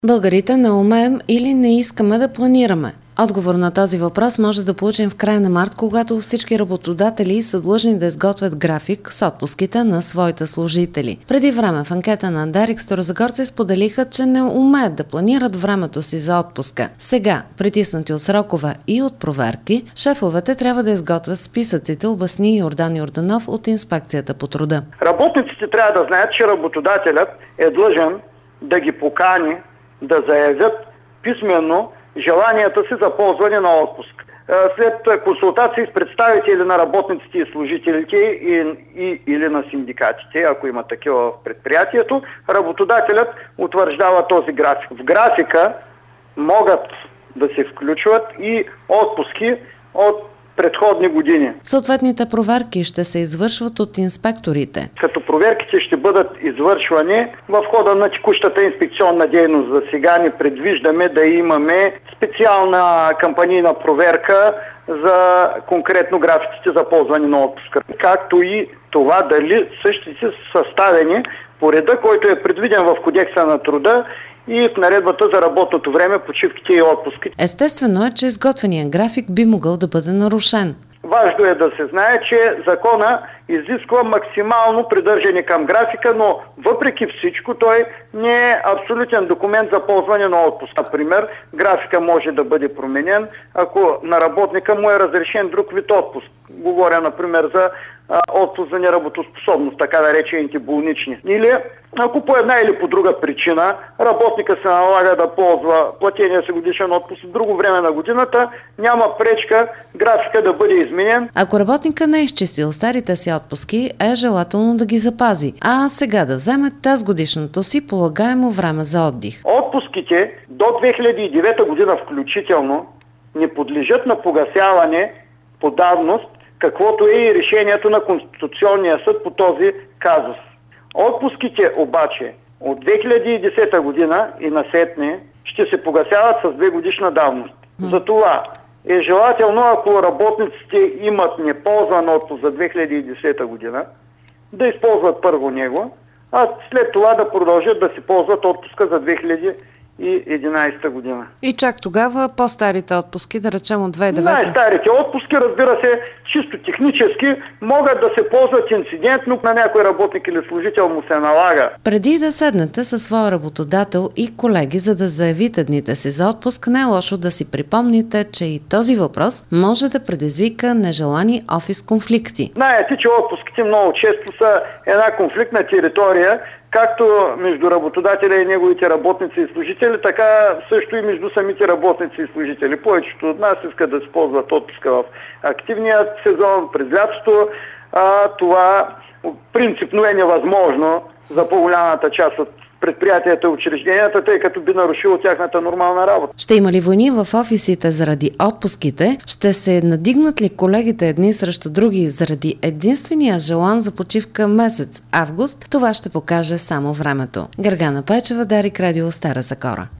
Българите не умеем или не искаме да планираме? Отговор на този въпрос може да получим в края на март, когато всички работодатели са длъжни да изготвят график с отпуските на своите служители. Преди време в анкета на Дарик старозагорци споделиха, че не умеят да планират времето си за отпуска. Сега, притиснати от срокове и от проверки, шефовете трябва да изготвят списъците, обясни Йордан Йорданов от Инспекцията по труда. Работниците трябва да знаят, че работодателят е длъжен да ги покани да заявят писменно желанията си за ползване на отпуск. След консултации с представители на работниците и служителите или на синдикатите, ако има такива в предприятието, работодателят утвърждава този график. В графика могат да се включват и отпуски от предходни години. Съответните проверки ще се извършват от инспекторите. Като проверките ще бъдат извършвани в хода на текущата инспекционна дейност. За сега не предвиждаме да имаме специална кампанийна проверка за конкретно графиците за ползване на отпуска. Както и това дали същите са съставени по реда, който е предвиден в Кодекса на труда и в наредбата за работното време, почивките и отпуските. Естествено е, че изготвеният график би могъл да бъде нарушен. Важно е да се знае, че закона изисква максимално придържане към графика, но въпреки всичко той не е абсолютен документ за ползване на отпуск. Например, графика може да бъде променен, ако на работника му е разрешен друг вид отпуск. Говоря, например, за отпуск за неработоспособност, така наречените болнични. Или ако по една или по друга причина работника се налага да ползва платения си годишен отпуск в друго време на годината, няма пречка графика да бъде изменен. Ако работника не е изчислил старите си отпуски, е желателно да ги запази, а сега да вземе тазгодишното си полагаемо време за отдих. Отпуските до 2009 година включително не подлежат на погасяване по давност, каквото е и решението на Конституционния съд по този казус. Отпуските обаче от 2010 година и насетне ще се погасяват с 2 годишна давност. Затова е желателно, ако работниците имат неползван отпуск за 2010 година, да използват първо него, а след това да продължат да си ползват отпуска за 2011 година. И чак тогава по-старите отпуски, да речем от 2009? Най-старите отпуски, разбира се, чисто технически, могат да се ползват инцидентно, на някой работник или служител му се налага. Преди да седнете със своя работодател и колеги, за да заявите дните си за отпуск, не е лошо да си припомните, че и този въпрос може да предизвика нежелани офис конфликти. Знаете, че отпуските много често са една конфликтна територия, както между работодателя и неговите работници и служители, така също и между самите работници и служители. Повечето от нас искат да се ползват отпуска в активния сезон, през лятото. Това принципно е невъзможно за по-голямата част от предприятията и учрежденията, тъй като би нарушило тяхната нормална работа. Ще има ли войни в офисите заради отпуските? Ще се надигнат ли колегите едни срещу други заради единствения желан за почивка месец август? Това ще покаже само времето. Гергана Печева, Дарик, Радио Стара Загора.